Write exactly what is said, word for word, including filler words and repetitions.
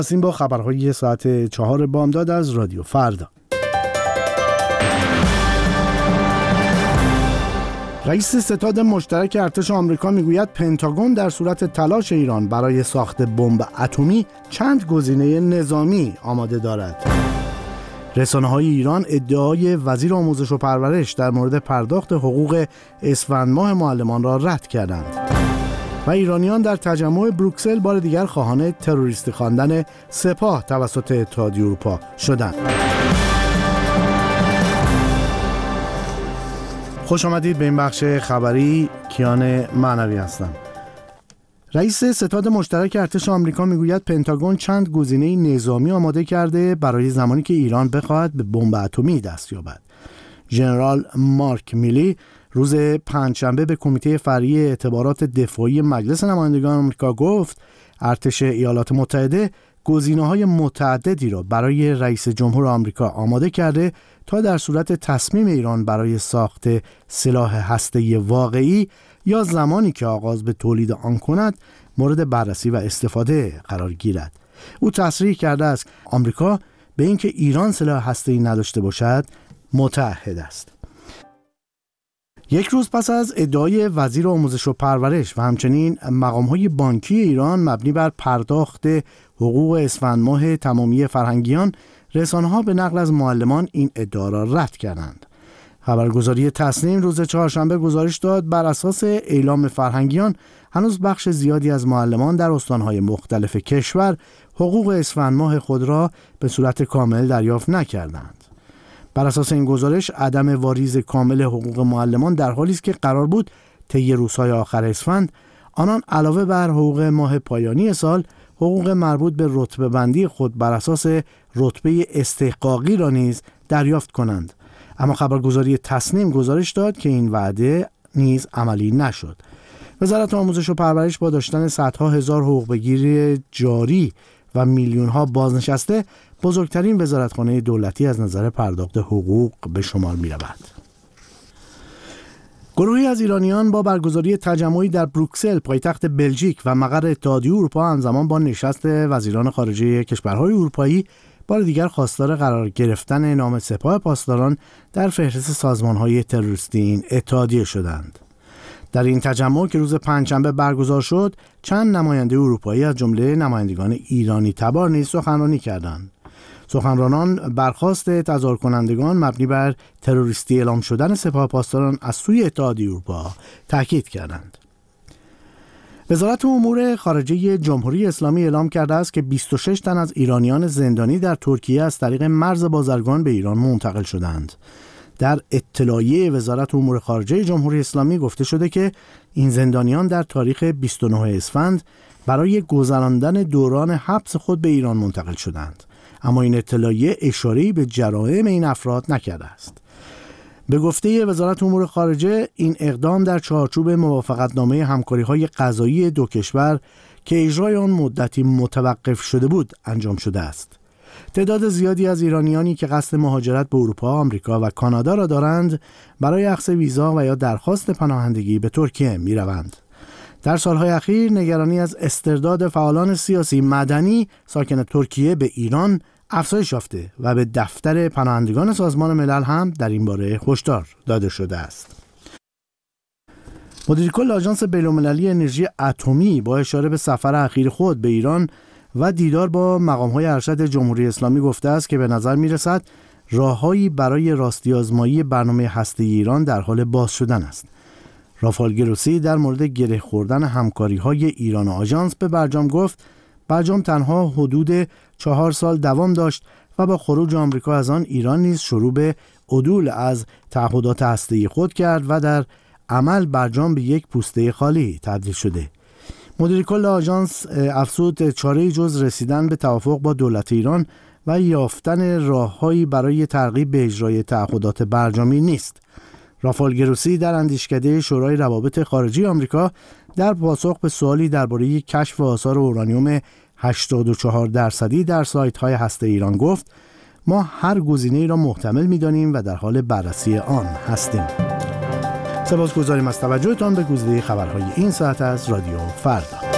هستیم با خبرهای ساعت چهار بامداد از رادیو فردا. رئیس ستاد مشترک ارتش آمریکا میگوید پنتاگون در صورت تلاش ایران برای ساخت بمب اتمی چند گزینه نظامی آماده دارد. رسانه‌های ایران ادعای وزیر آموزش و پرورش در مورد پرداخت حقوق اسفند ماه معلمان را رد کردند. و ایرانیان در تجمع بروکسل بار دیگر خواهان تروریستی خواندن سپاه توسط اتحادیه اروپا شدند. خوش آمدید به این بخش خبری. کیان معنوی هستم. رئیس ستاد مشترک ارتش آمریکا میگوید پنتاگون چند گزینه نظامی آماده کرده برای زمانی که ایران بخواهد به بمب اتمی دست یابد. ژنرال مارک میلی روز پنجشنبه به کمیته فرعی اعتبارات دفاعی مجلس نمایندگان آمریکا گفت ارتش ایالات متحده گزینه‌های متعددی را برای رئیس جمهور آمریکا آماده کرده تا در صورت تصمیم ایران برای ساخت سلاح هسته‌ای واقعی یا زمانی که آغاز به تولید آن کند مورد بررسی و استفاده قرار گیرد. او تصریح کرده است آمریکا به اینکه ایران سلاح هسته‌ای نداشته باشد متعهد است. یک روز پس از ادعای وزیر آموزش و پرورش و همچنین مقام‌های بانکی ایران مبنی بر پرداخت حقوق اسفند ماه تمامی فرهنگیان، رسانه‌ها به نقل از معلمان این ادعا را رد کردند. خبرگزاری تصنیم روز چهارشنبه گزارش داد بر اساس اعلام فرهنگیان هنوز بخش زیادی از معلمان در استان‌های مختلف کشور حقوق اسفند ماه خود را به صورت کامل دریافت نکردند. بر اساس این گزارش عدم واریز کامل حقوق معلمان در حالی است که قرار بود طی روزهای آخر اسفند آنان علاوه بر حقوق ماه پایانی سال حقوق مربوط به رتبه بندی خود بر اساس رتبه استحقاقی را نیز دریافت کنند. اما خبرگزاری تصنیم گزارش داد که این وعده نیز عملی نشد. وزارت آموزش و پرورش با داشتن صدها هزار حقوق بگیر جاری و میلیون ها بازنشسته بزرگترین وزارتخانه دولتی از نظر پرداخت حقوق به شمار می رود. گروهی از ایرانیان با برگزاری تجمعی در بروکسل پایتخت بلژیک و مقر اتحادیه اروپا همزمان با نشست وزیران خارجه کشورهای اروپایی بار دیگر خواستار قرار گرفتن نام سپاه پاسداران در فهرست سازمان‌های تروریستی این اتحادیه شدند. در این تجمع که روز پنجشنبه برگزار شد، چند نماینده اروپایی از جمله نمایندگان ایرانی تبار نیز سخنرانی کردند. سخنرانان برخاست تظاهر کنندگان مبنی بر تروریستی اعلام شدن سپاه پاسداران از سوی اتحادیه اروپا تاکید کردند. وزارت امور خارجه جمهوری اسلامی اعلام کرده است که بیست و شش تن از ایرانیان زندانی در ترکیه از طریق مرز بازرگان به ایران منتقل شدند. در اطلاعیه وزارت امور خارجه جمهوری اسلامی گفته شده که این زندانیان در تاریخ بیست و نه اسفند برای گذراندن دوران حبس خود به ایران منتقل شدند. اما این اطلاعیه اشاره‌ای به جرائم این افراد نکرده است. به گفته وزارت امور خارجه این اقدام در چارچوب موافقتنامه همکاری‌های قضایی دو کشور که اجرای آن مدتی متوقف شده بود انجام شده است. تعداد زیادی از ایرانیانی که قصد مهاجرت به اروپا، آمریکا و کانادا را دارند برای اخذ ویزا و یا درخواست پناهندگی به ترکیه می‌روند. در سالهای اخیر نگرانی از استرداد فعالان سیاسی مدنی ساکن ترکیه به ایران افزایش یافته و به دفتر پناهندگان سازمان ملل هم در این باره هشدار داده شده است. مدیر کل آژانس بین‌المللی انرژی اتمی با اشاره به سفر اخیر خود به ایران و دیدار با مقام‌های ارشد جمهوری اسلامی گفته است که به نظر می‌رسد راه‌هایی برای راستی آزمایی برنامه هسته‌ای ایران در حال باز شدن است. رافائل گروسی در مورد گره خوردن همکاری‌های ایران و آژانس به برجام گفت برجام تنها حدود چهار سال دوام داشت و با خروج آمریکا از آن ایران نیز شروع به عدول از تعهدات هسته‌ای خود کرد و در عمل برجام به یک پوسته خالی تبدیل شده. مدیر کل آژانس افزود چاره‌ای جز رسیدن به توافق با دولت ایران و یافتن راه‌هایی برای ترغیب به اجرای تعهدات برجامی نیست. رافائل گروسی در اندیشکده شورای روابط خارجی آمریکا در پاسخ به سوالی درباره کشف آثار اورانیوم هشتاد و چهار درصدی در سایت‌های هسته ایران گفت ما هر گزینه‌ای را محتمل می‌دانیم و در حال بررسی آن هستیم. سپاسگزاریم از توجهتان به گزیده خبرهای این ساعت از رادیو فردا.